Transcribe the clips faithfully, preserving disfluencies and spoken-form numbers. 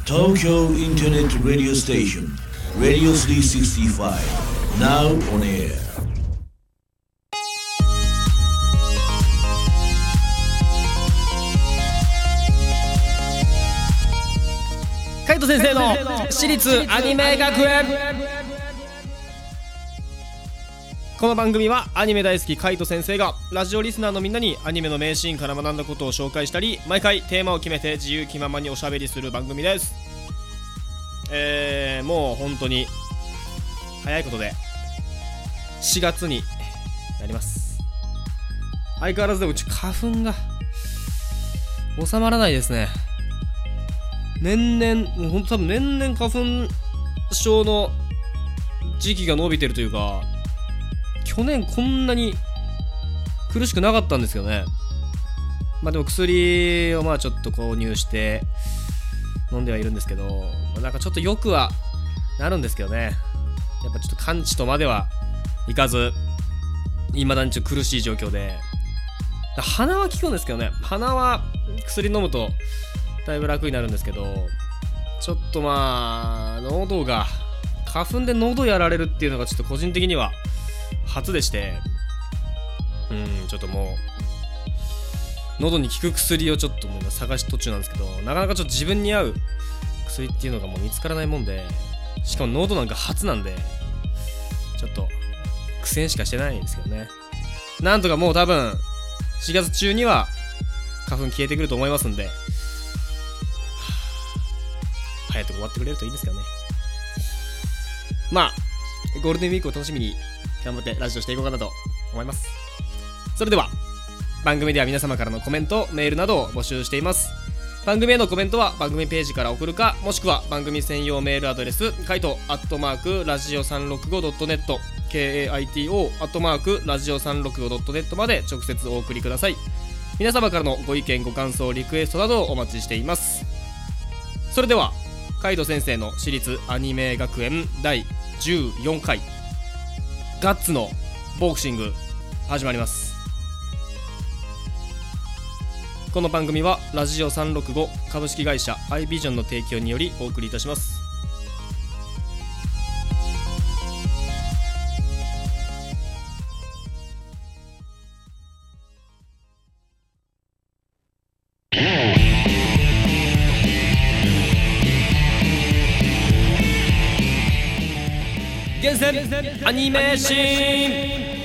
Tokyo Internet Radio Station Radio スリーシクスティーファイブ Now on air。 海斗先生の私立アニメ学園。この番組はアニメ大好き海斗先生がラジオリスナーのみんなにアニメの名シーンから学んだことを紹介したり、毎回テーマを決めて自由気ままにおしゃべりする番組です。えー、もう本当に早いことでしがつになります。相変わらずでうち花粉が収まらないですね。年々もうほんと多分年々花粉症の時期が伸びてるというか、去年こんなに苦しくなかったんですけどね。まあでも薬をまあちょっと購入して飲んではいるんですけど、なんかちょっとよくはなるんですけどね。やっぱちょっと完治とまではいかず、未だにちょっと苦しい状況で、鼻は効くんですけどね。鼻は薬飲むとだいぶ楽になるんですけど、ちょっとまあ喉が花粉で喉やられるっていうのがちょっと個人的には初でして、うんちょっともう喉に効く薬をちょっともう探し途中なんですけど、なかなかちょっと自分に合う薬っていうのがもう見つからないもんで、しかも喉なんか初なんでちょっと苦戦しかしてないんですけどね。なんとかもう多分しがつ中には花粉消えてくると思いますんで、早く終わってくれるといいですけどね。まあゴールデンウィークを楽しみに頑張ってラジオしていこうかなと思います。それでは番組では皆様からのコメント、メールなどを募集しています。番組へのコメントは番組ページから送るか、もしくは番組専用メールアドレスカイトアットマークラジオ さんろくごドットネット ケーエーアイティーオー アットマークラジオ さんろくごドットネット まで直接お送りください。皆様からのご意見、ご感想、リクエストなどをお待ちしています。それではカイト先生の私立アニメ学園だいじゅうよんかいガッツのボクシング始まります。この番組はラジオさんろくご株式会社アイビジョンの提供によりお送りいたします。厳選アニメーシーン。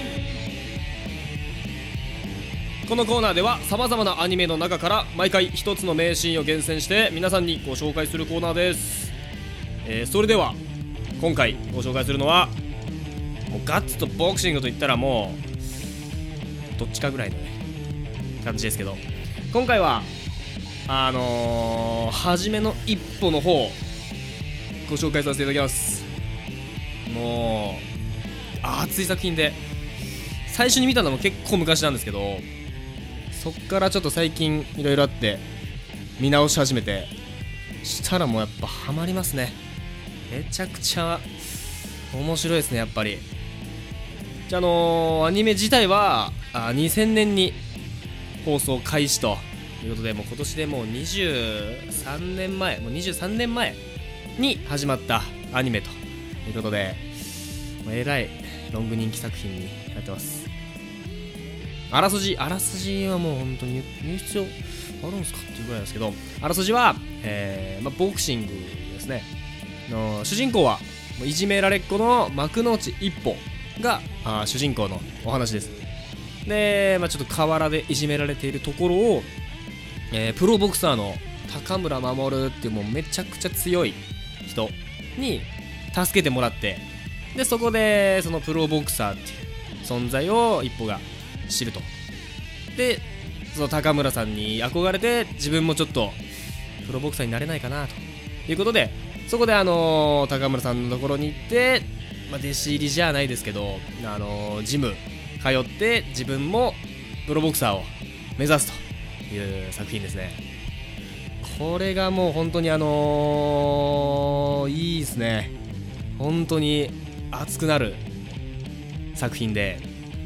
このコーナーではさまざまなアニメの中から毎回一つの名シーンを厳選して皆さんにご紹介するコーナーです。えー、それでは今回ご紹介するのは、もうガッツとボクシングといったらもうどっちかぐらいの、ね、感じですけど、今回はあのー、初めの一歩の方ご紹介させていただきます。もう熱い作品で、最初に見たのも結構昔なんですけど、そっからちょっと最近いろいろあって見直し始めて、したらもうやっぱハマりますね。めちゃくちゃ面白いですね、やっぱり。じゃあ、あのー、アニメ自体はあにせんねんに放送開始ということで、もう今年でもうにじゅうさんねんまえ、もうにじゅうさんねんまえに始まったアニメということで、えらいロング人気作品になってます。あらすじあらすじはもう本当に言う必要あるんですかっていうぐらいですけど、あらすじは、えーまあ、ボクシングですね。の主人公はいじめられっ子の幕の内一歩があ主人公のお話です。で、まあ、ちょっと河原でいじめられているところを、えー、プロボクサーの高村守っていうもうめちゃくちゃ強い人に助けてもらって、でそこでそのプロボクサーっていう存在を一歩が知ると。でその高村さんに憧れて自分もちょっとプロボクサーになれないかなということで、そこであのー、高村さんのところに行って、まあ、弟子入りじゃないですけど、あのー、ジム通って自分もプロボクサーを目指すという作品ですね。これがもう本当にあのー、いいですね。本当に熱くなる作品で、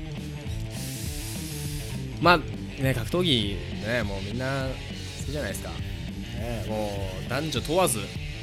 まあね、格闘技ね、もうみんな好きじゃないですか、ね、もう男女問わず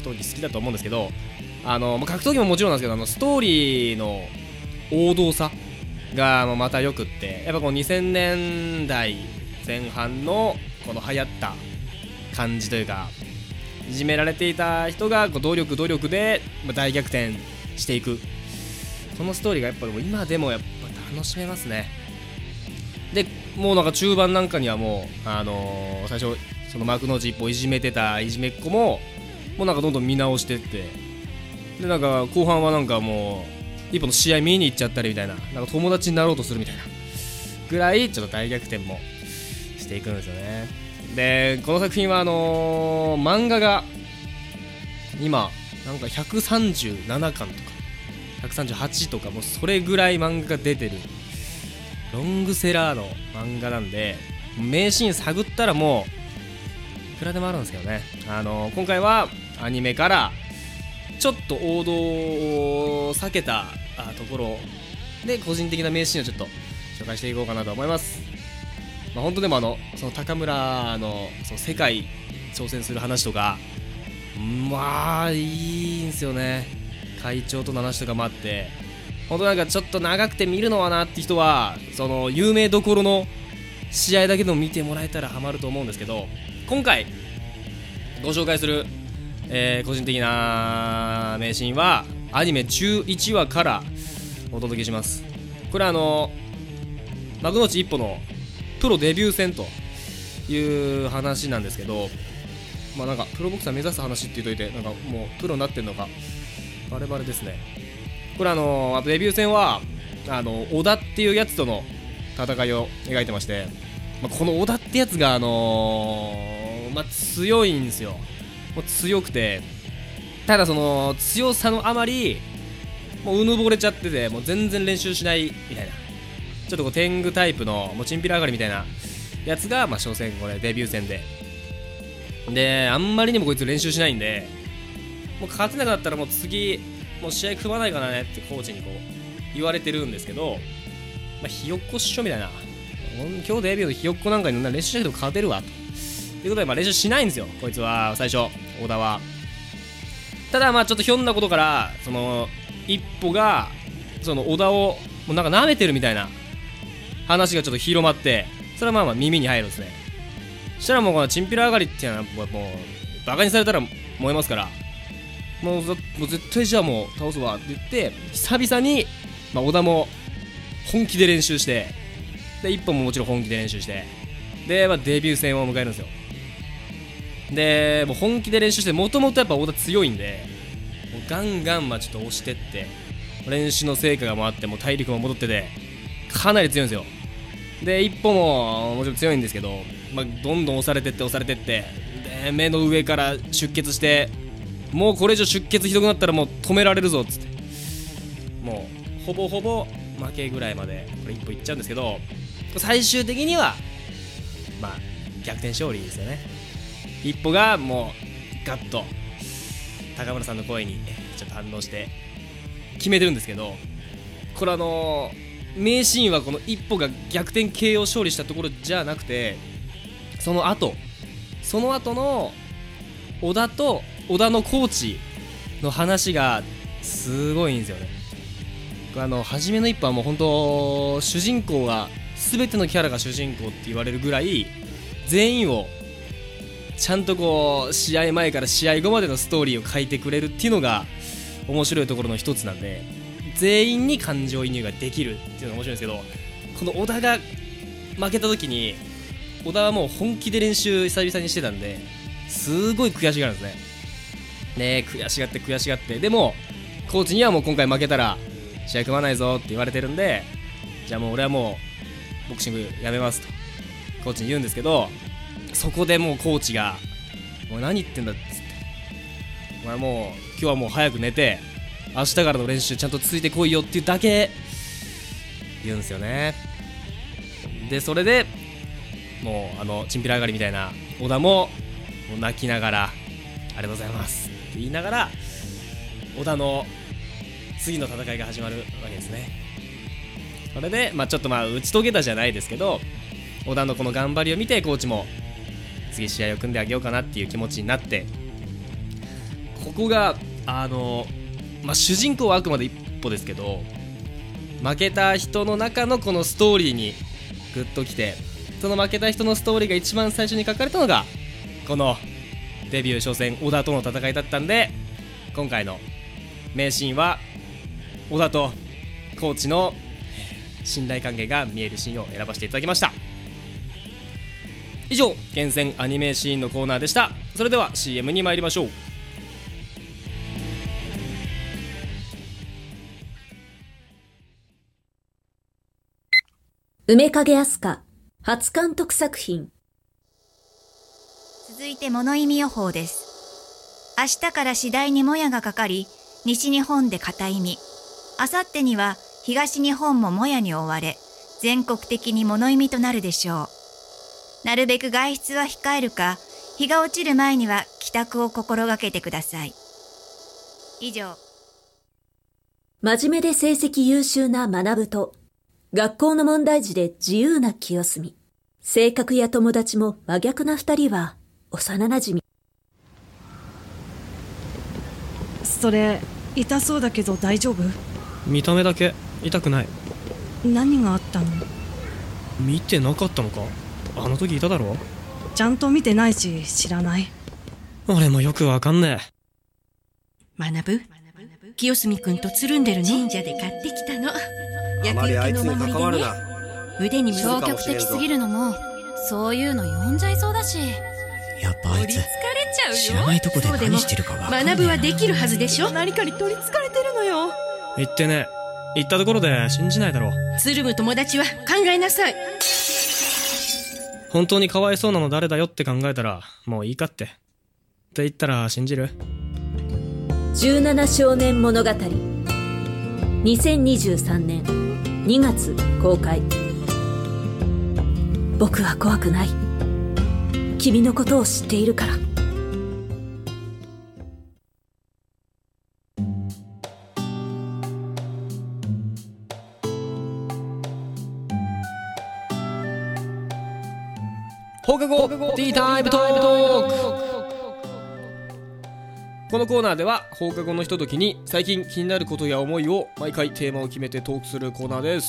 闘技好きだと思うんですけど、あの、まあ、格闘技ももちろんなんですけど、あのストーリーの王道さがまたよくって、やっぱこのにせんねんだいぜん半のこの流行った感じというか、いじめられていた人がこう努力努力で大逆転していく、このストーリーがやっぱり今でもやっぱ楽しめますね。でもうなんか中盤なんかにはもう、あのー、最初その幕の内一歩いじめてたいじめっ子ももうなんかどんどん見直してって、でなんか後半はなんかもう一歩の試合見に行っちゃったりみたいな、なんか友達になろうとするみたいなぐらいちょっと大逆転もしていくんですよね。でこの作品はあのー、漫画が今なんかひゃくさんじゅうななかんとかひゃくさんじゅうはちとか、もうそれぐらい漫画が出てるロングセラーの漫画なんで、名シーン探ったらもういくらでもあるんですけどね。あのー、今回はアニメからちょっと王道を避けたところで個人的な名シーンをちょっと紹介していこうかなと思います。まあ、本当でもあのその高村のその世界挑戦する話とか、まあいいんですよね。会長との話とかもあって、本当なんかちょっと長くて見るのはなって人はその有名どころの試合だけでも見てもらえたらハマると思うんですけど、今回ご紹介する、えー、個人的な名シーンはアニメじゅういちわからお届けします。これはあの幕内一歩のプロデビュー戦という話なんですけど、まあなんかプロボクサー目指す話って言っといて、なんかもうプロになってんのかバレバレですね。これあのデビュー戦はあの小田っていうやつとの戦いを描いてまして、まあ、この小田ってやつがあのー、まあ強いんですよ。もう強くて、ただその強さのあまりもううぬぼれちゃってて、もう全然練習しないみたいな、ちょっとこう天狗タイプのもうチンピラ上がりみたいなやつが、まあ初戦これデビュー戦でで、あんまりにもこいつ練習しないんで、もう勝てなくなったらもう次もう試合組まないからねってコーチにこう言われてるんですけど、まあ、ひよっこっしょみたいな、今日デビューのひよっこなんかに練習したけど勝てるわということで、まあ練習しないんですよこいつは最初、小田は。ただまあちょっとひょんなことからその一歩がその小田をもうなんか舐めてるみたいな話がちょっと広まって、それはまあまあ耳に入るんですね。そしたらもうこのチンピラ上がりっていうのはもうバカにされたら燃えますから、もう、もう絶対じゃあもう倒すわって言って、久々に、まあ、小田も本気で練習して、で一本ももちろん本気で練習して、で、まあ、デビュー戦を迎えるんですよ。でもう本気で練習して、もともとやっぱ小田強いんで、もうガンガンまあちょっと押してって、練習の成果が回って、もう体力も戻っててかなり強いんですよ。で一歩ももちろん強いんですけど、まあ、どんどん押されてって押されてって、で目の上から出血して、もうこれ以上出血ひどくなったらもう止められるぞっつって、もうほぼほぼ負けぐらいまでこれ一歩いっちゃうんですけど、最終的にはまあ逆転勝利ですよね。一歩がもうガッと高村さんの声にちょっと反応して決めてるんですけど、これあのー、名シーンはこの一歩が逆転 ケーオー 勝利したところじゃなくて、その後その後の小田と小田のコーチの話がすごいんですよね。あの初めの一歩はもう本当主人公が全てのキャラが主人公って言われるぐらい、全員をちゃんとこう試合前から試合後までのストーリーを書いてくれるっていうのが面白いところの一つなんで、全員に感情移入ができるっていうのが面白いんですけど、この小田が負けた時に小田はもう本気で練習久々にしてたんで、すごい悔しがるんですね。ね、悔しがって悔しがって、でもコーチにはもう今回負けたら試合組まないぞって言われてるんで、じゃあもう俺はもうボクシングやめますとコーチに言うんですけど、そこでもうコーチがもう何言ってんだっつって、お前もう今日はもう早く寝て明日からの練習ちゃんとついてこいよっていうだけ言うんですよね。でそれでもうあのチンピラ上がりみたいな小田ももう泣きながらありがとうございますって言いながら小田の次の戦いが始まるわけですね。それでまあちょっとまあ打ち解けたじゃないですけど、小田のこの頑張りを見てコーチも次試合を組んであげようかなっていう気持ちになって、 ここがあのまあ主人公はあくまで一歩ですけど、負けた人の中のこのストーリーにグッときて、その負けた人のストーリーが一番最初に書かれたのがこのデビュー初戦織田との戦いだったんで、今回の名シーンは織田とコーチの信頼関係が見えるシーンを選ばせていただきました。以上、厳選アニメシーンのコーナーでした。それでは シーエム に参りましょう。 梅影飛鳥初監督作品。 続いて物意味予報です。明日から次第にもやがかかり、西日本で片意味、あさってには東日本ももやに覆われ、全国的に物意味となるでしょう。なるべく外出は控えるか、日が落ちる前には帰宅を心がけてください。以上。 真面目で成績優秀な学と、学校の問題児で自由な清澄。性格や友達も真逆な二人は幼馴染。 それ痛そうだけど大丈夫？ 見た目だけ痛くない。 何があったの？ 見てなかったのか？あの時いただろ？ ちゃんと見てないし知らない。 俺もよくわかんねえ。学、清澄くんとつるんでるの？神社で買ってきたの。 あまりあいつに関わるな。 腕に消極的すぎるのも、そういうの呼んじゃいそうだし。 やっぱあいつ取りつかれちゃうよ。 知らないとこで何してるかわかんない。 学はできるはずでしょ。 何かに取りつかれてるのよ。 え。言ってね、言ったところで信じないだろう。 つるむ友達は考えなさい。 本当にかわいそうなの誰だよって考えたらもういいかってって言ったら信じる？ じゅうなな少年物語にせんにじゅうさんねんにがつ公開。僕は怖くない。君のことを知っているから。 放課後ティータイムトーク。このコーナーでは放課後のひとときに最近気になることや思いを毎回テーマを決めてトークするコーナーです。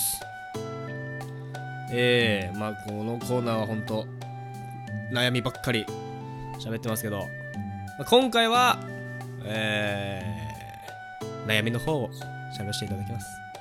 えー、まあこのコーナーは本当悩みばっかり喋ってますけど、まあ、今回は、えー、悩みの方を喋らせていただきます。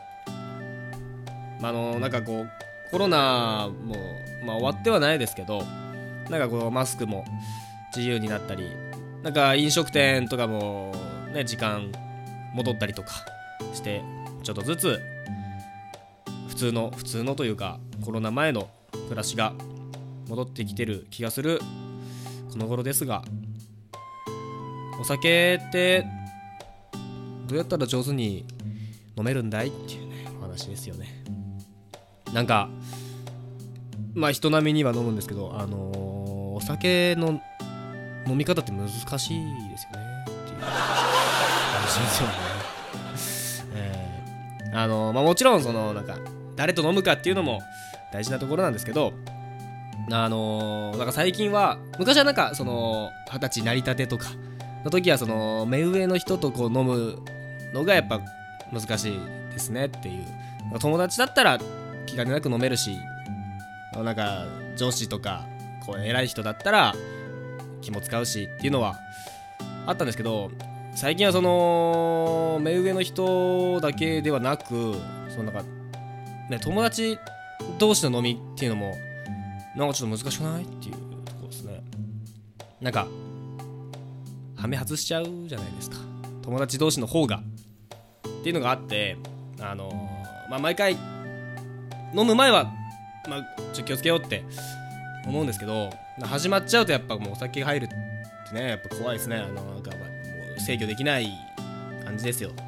まあ、あのなんかこうコロナも、まあ、終わってはないですけど、なんかこうマスクも自由になったり、なんか飲食店とかもね時間戻ったりとかしてちょっとずつ普通の普通のというかコロナ前の暮らしが戻ってきてる気がするこの頃ですが、お酒ってどうやったら上手に飲めるんだいっていうねお話ですよね。なんかまあ人並みには飲むんですけど、あのー、お酒の飲み方って難しいですよねっていう話ですよね。えー、あのー、まあもちろんそのなんか誰と飲むかっていうのも大事なところなんですけど、あのー、なんか最近は昔はなんかその二十歳成り立てとかの時はその目上の人とこう飲むのがやっぱ難しいですねっていう。友達だったら気兼ねなく飲めるし、なんか上司とかこう偉い人だったら気も使うしっていうのはあったんですけど、最近はその目上の人だけではなく、そのなんかね友達同士の飲みっていうのもなんかちょっと難しくないっていうところですね。なんかハメ外しちゃうじゃないですか、友達同士の方がっていうのがあって、あのー、まあ毎回飲む前はまあちょっと気をつけようって思うんですけど、始まっちゃうとやっぱもうお酒が入るってねやっぱ怖いですね。あのなんかもう制御できない感じですよ。ね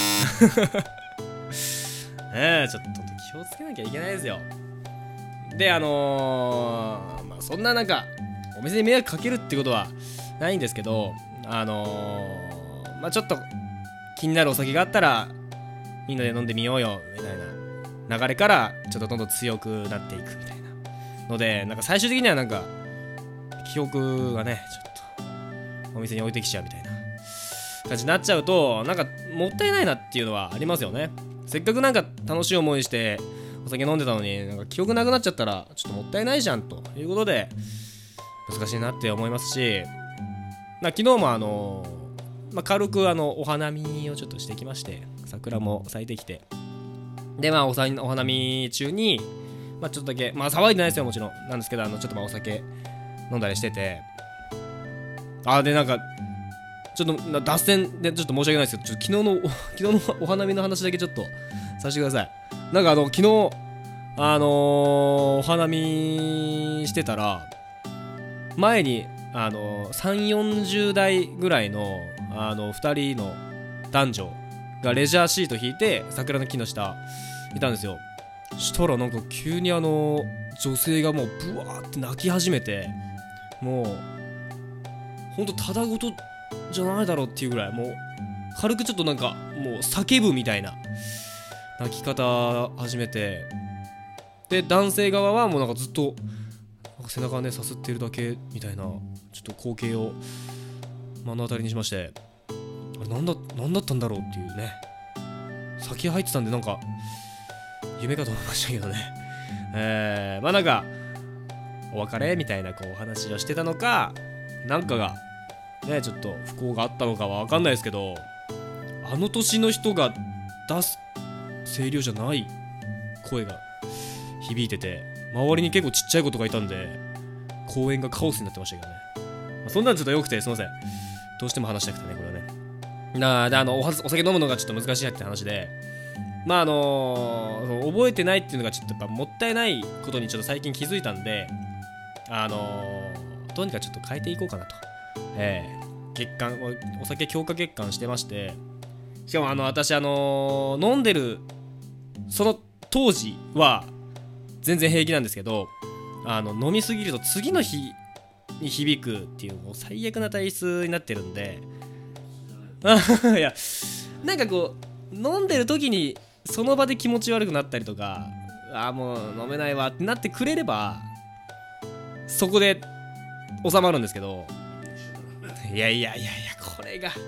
えちょっと気をつけなきゃいけないですよ。であのー、まあそんななんかお店に迷惑かけるってことはないんですけど、あのー、まあちょっと気になるお酒があったらみんなで飲んでみようよみたいな流れからちょっとどんどん強くなっていくみたいなので、なんか最終的にはなんか記憶がねちょっとお店に置いてきちゃうみたいな感じになっちゃうとなんかもったいないなっていうのはありますよね。せっかくなんか楽しい思いしてお酒飲んでたのになんか記憶なくなっちゃったらちょっともったいないじゃんということで難しいなって思いますし、昨日もあのーまあ、軽くあのお花見をちょっとしてきまして、桜も咲いてきて、でまあおさお花見中に、まあ、ちょっとだけまあ騒いでないですよもちろんなんですけど、あのちょっとまあお酒飲んだりしてて、あでなんかちょっと脱線でちょっと申し訳ないですけど、ちょっと昨日の昨日のお花見の話だけちょっとさせてください。なんかあの昨日あのー、お花見してたら前にあのー、さんじゅうよんじゅう代ぐらいのあのふたりの男女がレジャーシート引いて桜の木の下いたんですよ。したらなんか急にあの女性がもうブワーって泣き始めて、もうほんとただごとじゃないだろうっていうぐらい、もう軽くちょっとなんかもう叫ぶみたいな泣き方始めて、で男性側はもうなんかずっとなんか背中ねさすってるだけみたいなちょっと光景を目の当たりにしまして、あれなんだなんだったんだろうっていうね、先入ってたんでなんか夢かと思いましたけどね。えー、まあなんかお別れみたいなこうお話をしてたのか、なんかがねちょっと不幸があったのかは分かんないですけど、あの年の人が出す声量じゃない声が響いてて、周りに結構ちっちゃい子とかいたんで公園がカオスになってましたけどね。まあ、そんなんちょっと良くてすいません、どうしても話したくてねこれはね。なあであの お, お酒飲むのがちょっと難しいなって話で、まああのー、覚えてないっていうのがちょっとやっぱもったいないことにちょっと最近気づいたんで、あのー、どうにかちょっと変えていこうかなと。えー、月間お酒強化月間してまして、しかもあの私あのー、飲んでるその当時は全然平気なんですけど、あの飲みすぎると次の日に響くっていうもう最悪な体質になってるんでいやなんかこう飲んでる時にその場で気持ち悪くなったりとか、あもう飲めないわってなってくれればそこで収まるんですけど、いやいやいやいやこれが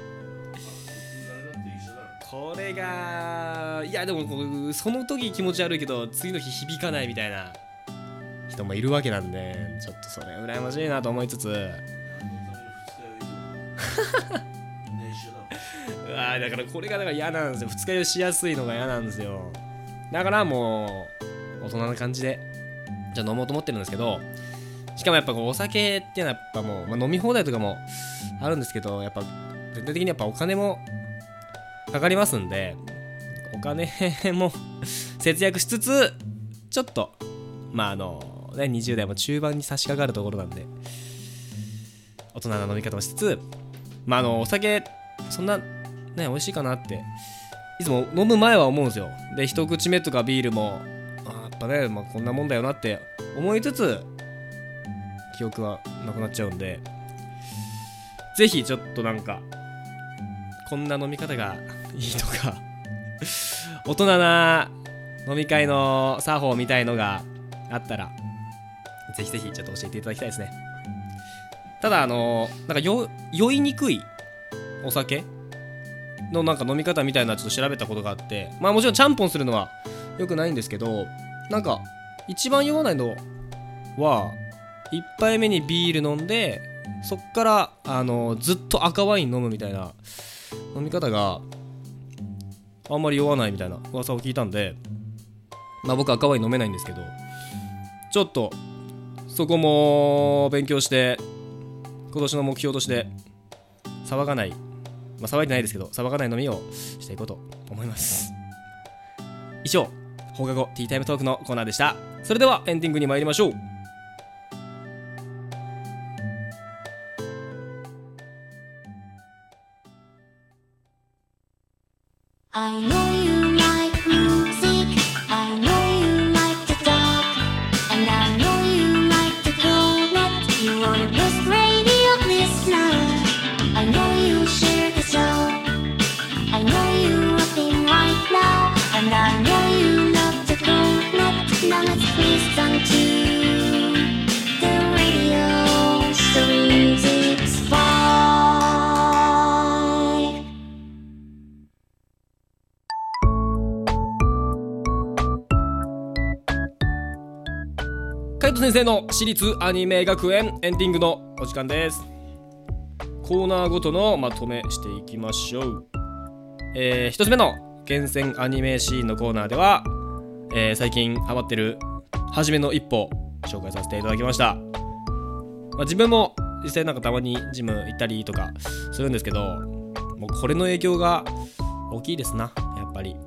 これがいやでもこうその時気持ち悪いけど次の日響かないみたいな人もいるわけなんで、ちょっとそれ羨ましいなと思いつつうわだからこれがだから嫌なんですよ。二日酔いしやすいのが嫌なんですよ。だからもう大人な感じでじゃあ飲もうと思ってるんですけど、しかもやっぱこうお酒っていうのはやっぱもう、まあ、飲み放題とかもあるんですけど、やっぱ全体的にやっぱお金もかかりますんで、お金も節約しつつちょっとまああのねにじゅう代も中盤に差し掛かるところなんで大人な飲み方をしつつ、まああのお酒そんなね美味しいかなっていつも飲む前は思うんですよ。で一口目とかビールもあやっぱね、まあ、こんなもんだよなって思いつつ記憶はなくなっちゃうんで、ぜひちょっとなんかこんな飲み方がいいとか大人な飲み会の作法みたいのがあったらぜひぜひちょっと教えていただきたいですね。ただあのなんかよ酔いにくいお酒のなんか飲み方みたいなちょっと調べたことがあって、まあもちろんちゃんぽんするのは良くないんですけど、なんか一番酔わないのはいっぱいめにビール飲んでそっからあのずっと赤ワイン飲むみたいな飲み方があんまり酔わないみたいな噂を聞いたんで、まあ僕赤ワイン飲めないんですけど、ちょっとそこも勉強して今年の目標として騒がない、まあ騒いでないですけど騒がない飲みをしていこうと思います。以上放課後ティータイムトークのコーナーでした。それではエンディングに参りましょう。 I know you like music, I know you like to talk, and I know you like to go net. You are the best radio listener. I know you share the show. I know you working right now, and I know you love to go net. Now let's listen to the radio, so music's fine. 海斗先生の私立アニメ学園エンディングのお時間です。コーナーごとのまとめしていきましょう。えー、一つ目の厳選アニメシーンのコーナーでは、えー、最近ハマってるはじめの一歩紹介させていただきました。まあ、自分も実際なんかたまにジム行ったりとかするんですけど、もうこれの影響が大きいですな、やっぱり。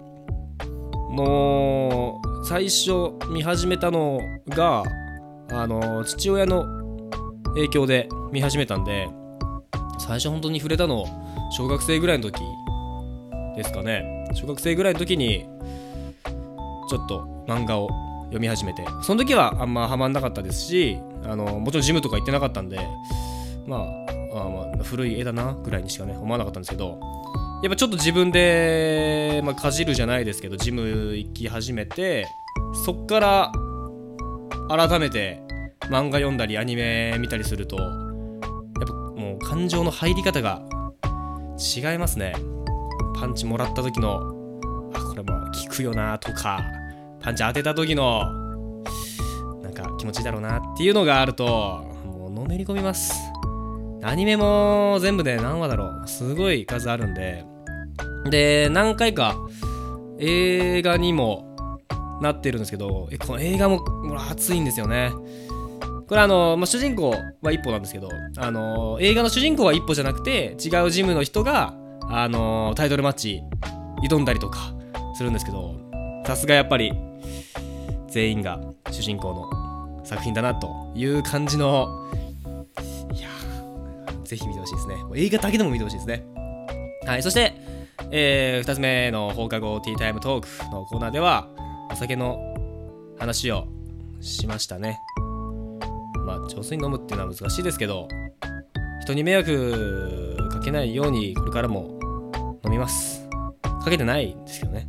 もう最初見始めたのがあの父親の影響で見始めたんで、最初本当に触れたの小学生ぐらいの時ですかね。小学生ぐらいの時にちょっと漫画を読み始めて、その時はあんまハマんなかったですし、あのもちろんジムとか行ってなかったんで、まあ、あまあ古い絵だなぐらいにしかね思わなかったんですけど、やっぱちょっと自分で、まあ、かじるじゃないですけどジム行き始めて、そっから改めて漫画読んだりアニメ見たりすると、やっぱもう感情の入り方が違いますね。パンチもらった時のあこれも効くよなとか、パンチ当てた時のなんか気持ちいいだろうなっていうのがあると、もうのめり込みます。アニメも全部で何話だろう、すごい数あるんで、で何回か映画にもなってるんですけど、えこの映画も熱いんですよね。これあの、まあ、主人公は一歩なんですけど、あの映画の主人公は一歩じゃなくて違うジムの人があのタイトルマッチ挑んだりとかするんですけど、さすがやっぱり全員が主人公の作品だなという感じの、いやぜひ見てほしいですね。映画だけでも見てほしいですね。はい、そして、えー、ふたつめの放課後ティータイムトークのコーナーではお酒の話をしましたね。まあ上手に飲むっていうのは難しいですけど、人に迷惑かけないようにこれからも飲みます。かけてないんですけどね。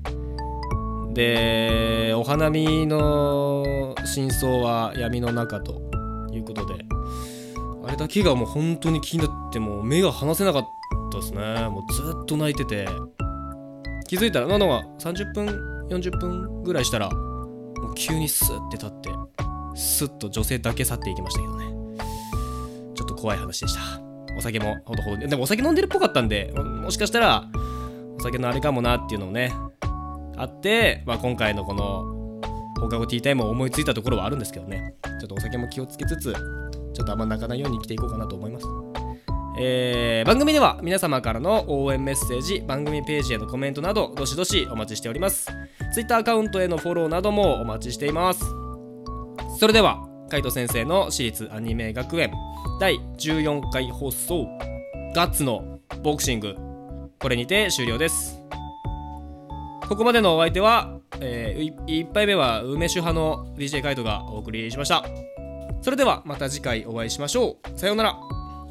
でお花見の真相は闇の中ということで、あれだけがもう本当に気になって、もう目が離せなかったですね。もうずっと泣いてて、気づいたらなんかさんじゅっぷんよんじゅっぷんぐらいしたらもう急にスッて立ってスッと女性だけ去っていきましたけどね。ちょっと怖い話でした。お酒もほどほどで、でもお酒飲んでるっぽかったんで、もしかしたらお酒のあれかもなっていうのもねあって、まあ、今回のこの放課後ティータイムを思いついたところはあるんですけどね、ちょっとお酒も気をつけつつ、ちょっとあんま泣かないように生きていこうかなと思います。えー、番組では皆様からの応援メッセージ、番組ページへのコメントなどどしどしお待ちしております。 Twitter アカウントへのフォローなどもお待ちしています。それでは海斗先生の私立アニメ学園だいじゅうよんかい放送ガッツのボクシング、これにて終了です。ここまでのお相手は、えー、いっぱいめは梅酒派の ディージェー カイトがお送りしました。それではまた次回お会いしましょう。さようなら。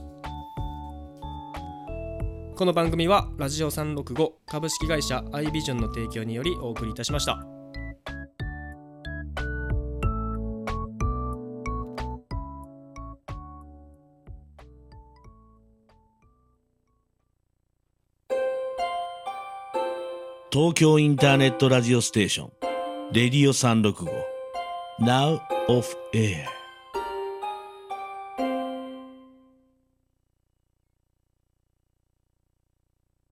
この番組はラジオさんろくご株式会社アイビジョンの提供によりお送りいたしました。 東京インターネットラジオステーションレディオさんろくご Now off air